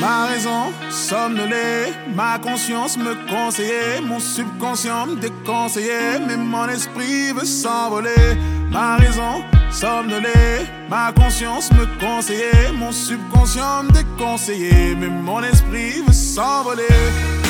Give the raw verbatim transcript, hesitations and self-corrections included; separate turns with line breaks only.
Ma raison somnolée, ma conscience me conseillait, mon subconscient me déconseillait, mais mon esprit veut s'envoler. Ma raison somnolée, ma conscience me conseillait, mon subconscient me déconseillait, mais mon esprit veut s'envoler.